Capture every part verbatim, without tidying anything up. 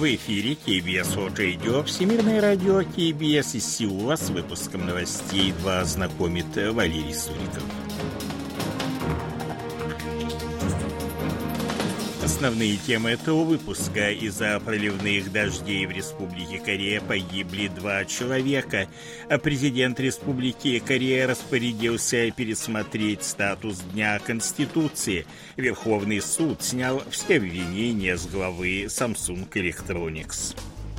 В эфире кей би эс World Radio, Всемирное радио кей би эс из Сеула. С выпуском новостей два знакомит Валерий Суриков. Основные темы этого выпуска. Из-за проливных дождей в Республике Корея погибли два человека. А президент Республики Корея распорядился пересмотреть статус Дня Конституции. Верховный суд снял все обвинения с главы Samsung Electronics.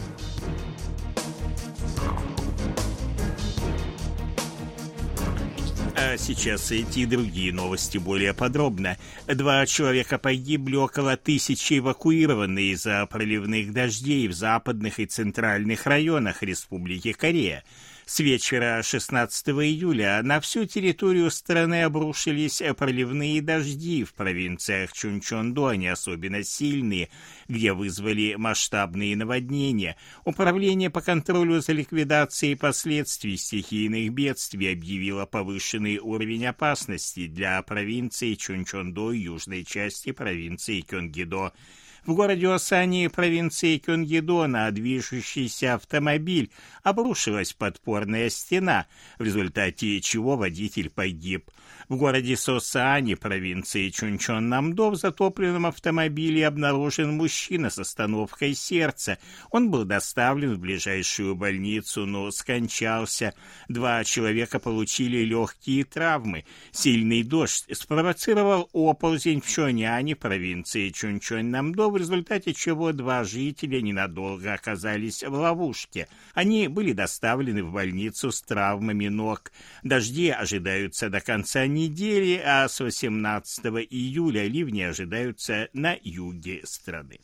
А сейчас эти и другие новости более подробно. Два человека погибли, около тысячи эвакуированы из-за проливных дождей в западных и центральных районах Республики Корея. С вечера шестнадцатого июля на всю территорию страны обрушились проливные дожди. В провинциях Чунчондо они особенно сильные, где вызвали масштабные наводнения. Управление по контролю за ликвидацией последствий стихийных бедствий объявило повышенный уровень опасности для провинции Чунчондо и южной части провинции Кёнгидо. В городе Осани, провинции Кёнгидо, на движущийся автомобиль обрушилась подпорная стена, в результате чего водитель погиб. В городе Сосаани, провинции Чунчон-Намдо, в затопленном автомобиле обнаружен мужчина с остановкой сердца. Он был доставлен в ближайшую больницу, но скончался. Два человека получили легкие травмы. Сильный дождь спровоцировал оползень в Чоняне, провинции Чунчон-Намдо, в результате чего два жителя ненадолго оказались в ловушке. Они были доставлены в больницу с травмами ног. Дожди ожидаются до конца недели, а с восемнадцатого июля ливни ожидаются на юге страны.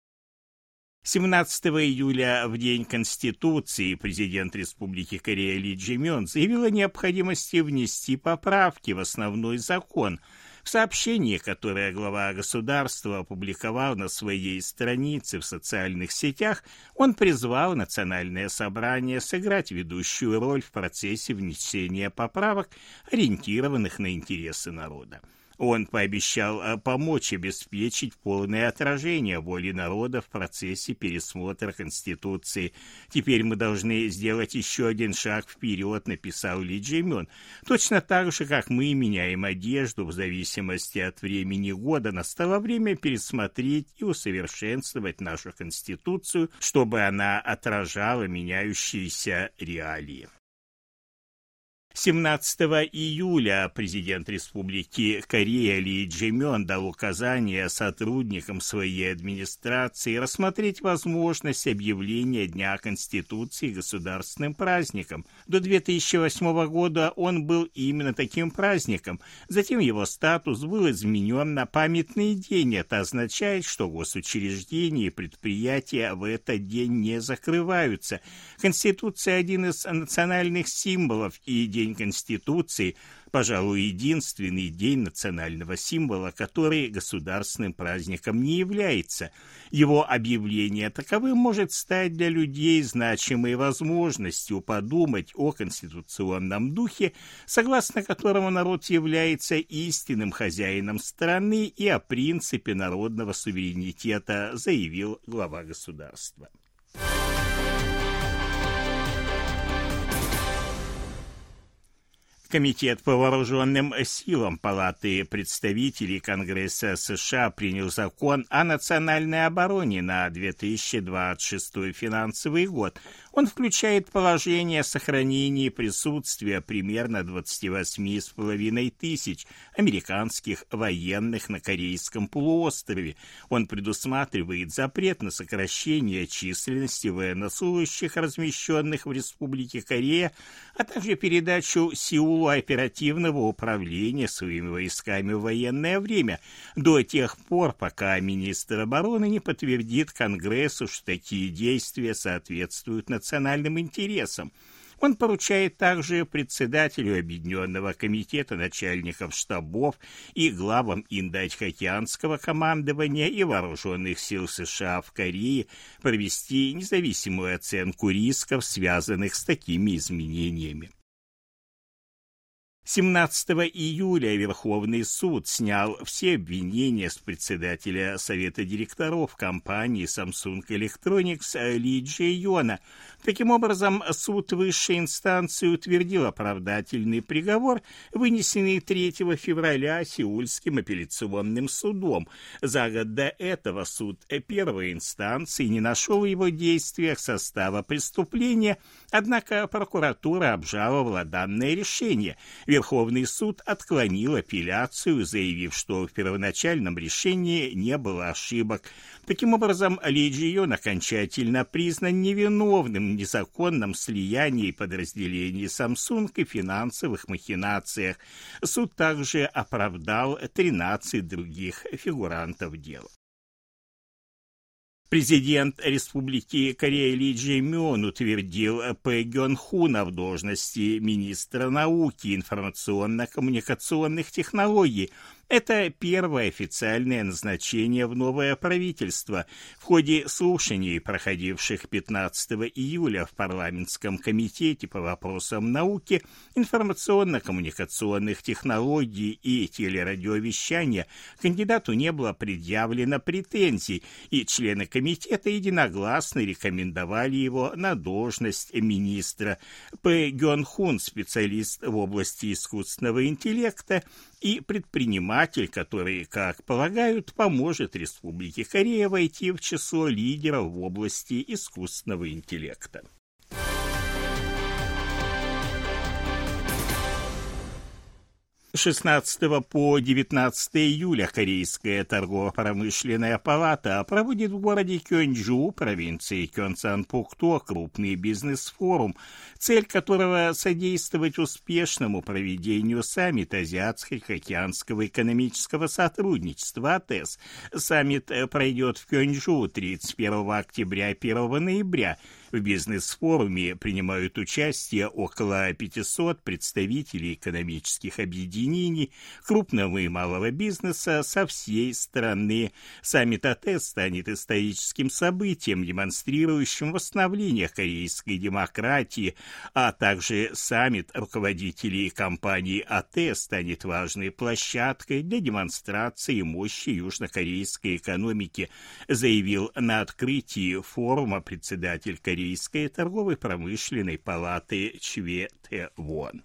семнадцатого июля, в День Конституции, президент Республики Корея Ли Чжэ-мён заявил о необходимости внести поправки в основной закон. В сообщении, которое глава государства опубликовал на своей странице в социальных сетях, он призвал Национальное собрание сыграть ведущую роль в процессе внесения поправок, ориентированных на интересы народа. Он пообещал помочь обеспечить полное отражение воли народа в процессе пересмотра Конституции. «Теперь мы должны сделать еще один шаг вперед», — написал Ли Чжэ-мён. «Точно так же, как мы меняем одежду в зависимости от времени года, настало время пересмотреть и усовершенствовать нашу Конституцию, чтобы она отражала меняющиеся реалии». семнадцатого июля президент Республики Корея Ли Чжэ-мён дал указание сотрудникам своей администрации рассмотреть возможность объявления Дня Конституции государственным праздником. До две тысячи восьмого года он был именно таким праздником. Затем его статус был изменен на памятный день. Это означает, что госучреждения и предприятия в этот день не закрываются. Конституция – один из национальных символов, и День Конституции, пожалуй, единственный день национального символа, который государственным праздником не является. Его объявление таковым может стать для людей значимой возможностью подумать о конституционном духе, согласно которому народ является истинным хозяином страны, и о принципе народного суверенитета, заявил глава государства. Комитет по вооруженным силам Палаты представителей Конгресса США принял закон о национальной обороне на две тысячи двадцать шестой финансовый год. Он включает положение о сохранении присутствия примерно двадцати восьми с половиной тысяч американских военных на Корейском полуострове. Он предусматривает запрет на сокращение численности военнослужащих, размещенных в Республике Корея, а также передачу Сеулу оперативного управления своими войсками в военное время до тех пор, пока министр обороны не подтвердит Конгрессу, что такие действия соответствуют национальным интересам. Он поручает также председателю Объединенного комитета начальников штабов и главам Индо-Тихоокеанского командования и вооруженных сил США в Корее провести независимую оценку рисков, связанных с такими изменениями. семнадцатого июля Верховный суд снял все обвинения с председателя Совета директоров компании Samsung Electronics Ли Чжэ-йона. Таким образом, суд высшей инстанции утвердил оправдательный приговор, вынесенный третьего февраля Сеульским апелляционным судом. За год до этого суд первой инстанции не нашел в его действиях состава преступления, однако прокуратура обжаловала данное решение. Верховный суд отклонил апелляцию, заявив, что в первоначальном решении не было ошибок. Таким образом, Ли Чжэ-йон окончательно признан невиновным в незаконном слиянии подразделений Samsung и финансовых махинациях. Суд также оправдал тринадцать других фигурантов дела. Президент Республики Корея Ли Чжэ-мён утвердил Пэ Гён-хуна в должности министра науки и информационно-коммуникационных технологий. Это первое официальное назначение в новое правительство. В ходе слушаний, проходивших пятнадцатого июля в парламентском комитете по вопросам науки, информационно-коммуникационных технологий и телерадиовещания, кандидату не было предъявлено претензий, и члены комитета единогласно рекомендовали его на должность министра. Пэ Гён-хун – специалист в области искусственного интеллекта и предприниматель, который, как полагают, поможет Республике Корея войти в число лидеров в области искусственного интеллекта. С шестнадцатого по девятнадцатое июля Корейская торгово-промышленная палата проводит в городе Кёнджу, провинции Кёнсан-Пукто, крупный бизнес-форум, цель которого — содействовать успешному проведению саммита Азиатско-Тихоокеанского экономического сотрудничества а тэ э эс. Саммит пройдет в Кёнджу тридцать первого октября — первого ноября. В бизнес-форуме принимают участие около пятисот представителей экономических объединений, крупного и малого бизнеса со всей страны. Саммит а тэ э эс станет историческим событием, демонстрирующим восстановление корейской демократии, а также саммит руководителей компании а тэ э эс станет важной площадкой для демонстрации мощи южнокорейской экономики, заявил на открытии форума председатель Корейской Корейской торговой промышленной палаты Чве Тэ-вон.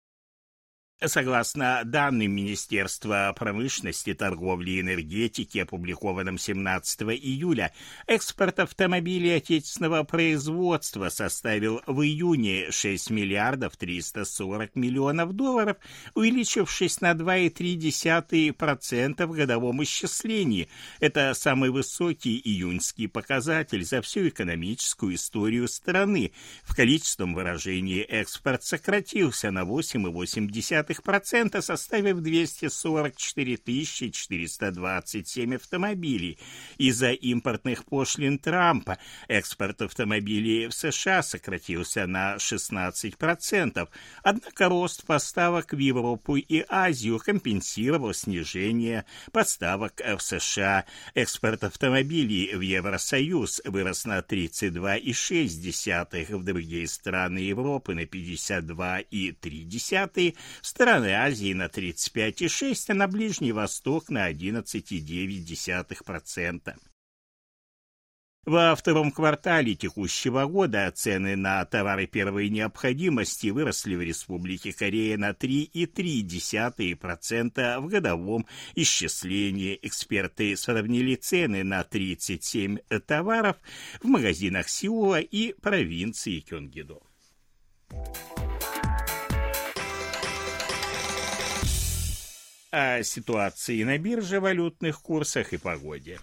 Согласно данным Министерства промышленности, торговли и энергетики, опубликованным семнадцатого июля, экспорт автомобилей отечественного производства составил в июне шесть миллиардов триста сорок миллионов долларов, увеличившись на два целых три десятых процента в годовом исчислении. Это самый высокий июньский показатель за всю экономическую историю страны. В количественном выражении экспорт сократился на восемь целых восемь десятых процента, составив двести сорок четыре тысячи четыреста двадцать семь автомобилей. Из-за импортных пошлин Трампа экспорт автомобилей в США сократился на шестнадцать процентов, однако рост поставок в Европу и Азию компенсировал снижение поставок в США. Экспорт автомобилей в Евросоюз вырос на тридцать два целых шесть десятых, в другие страны Европы на пятьдесят два целых три десятых, страны Азии на тридцать пять целых шесть десятых, а на Ближний Восток на одиннадцать целых девять десятых процента. Во втором квартале текущего года цены на товары первой необходимости выросли в Республике Корея на три целых три десятых процента в годовом исчислении. Эксперты сравнили цены на тридцать семь товаров в магазинах Сеула и провинции Кёнгидо. О ситуации на бирже, валютных курсах и погоде.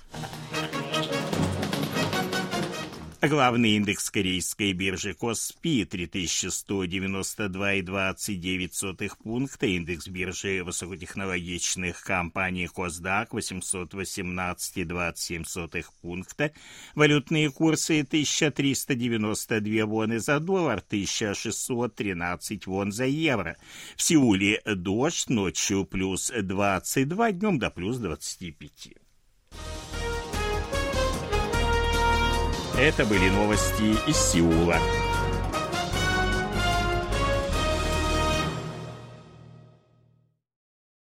Главный индекс корейской биржи Коспи три тысячи сто девяносто два целых двадцать девять сотых пункта, индекс биржи высокотехнологичных компаний Косдак восемьсот восемнадцать целых двадцать семь сотых пункта, валютные курсы тысяча триста девяносто две воны за доллар, тысяча шестьсот тринадцать вон за евро. В Сеуле дождь, ночью плюс двадцать два, днем до плюс двадцати пяти. Это были новости из Сеула.